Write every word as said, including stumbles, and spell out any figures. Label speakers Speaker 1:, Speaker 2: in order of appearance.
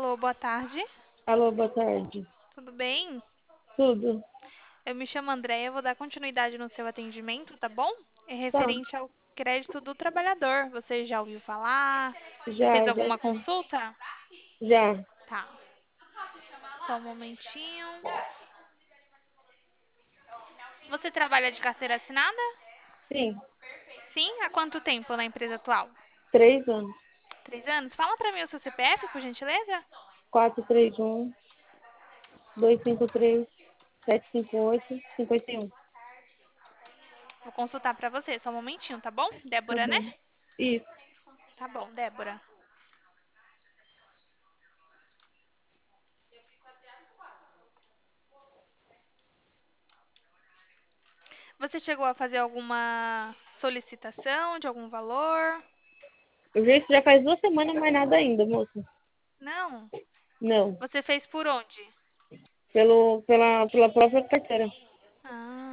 Speaker 1: Alô, boa tarde.
Speaker 2: Alô, boa tarde.
Speaker 1: Tudo bem?
Speaker 2: Tudo?
Speaker 1: Eu me chamo Andréia, vou dar continuidade no seu atendimento, tá bom? É
Speaker 2: Tá.
Speaker 1: referente ao crédito do trabalhador. Você já ouviu falar? Fez
Speaker 2: Já, já,
Speaker 1: alguma
Speaker 2: tá.
Speaker 1: consulta?
Speaker 2: Já.
Speaker 1: Tá. Só um momentinho. Você trabalha de carteira assinada?
Speaker 2: Sim.
Speaker 1: Sim? Há quanto tempo na empresa atual?
Speaker 2: Três anos.
Speaker 1: Três anos? Fala pra mim o seu C P F, por gentileza.
Speaker 2: Quatro, três, um, dois, cinco, três, sete, cinco, oito, cinquenta e um.
Speaker 1: Vou consultar pra você, só um momentinho, tá bom?
Speaker 2: Tá
Speaker 1: Débora, né?
Speaker 2: bom. Isso.
Speaker 1: Tá bom, Débora. Você chegou a fazer alguma solicitação de algum valor?
Speaker 2: Eu vi isso já faz duas semanas, mas nada ainda, moça.
Speaker 1: Não.
Speaker 2: Não.
Speaker 1: Você fez por onde?
Speaker 2: Pelo, pela, pela própria carteira.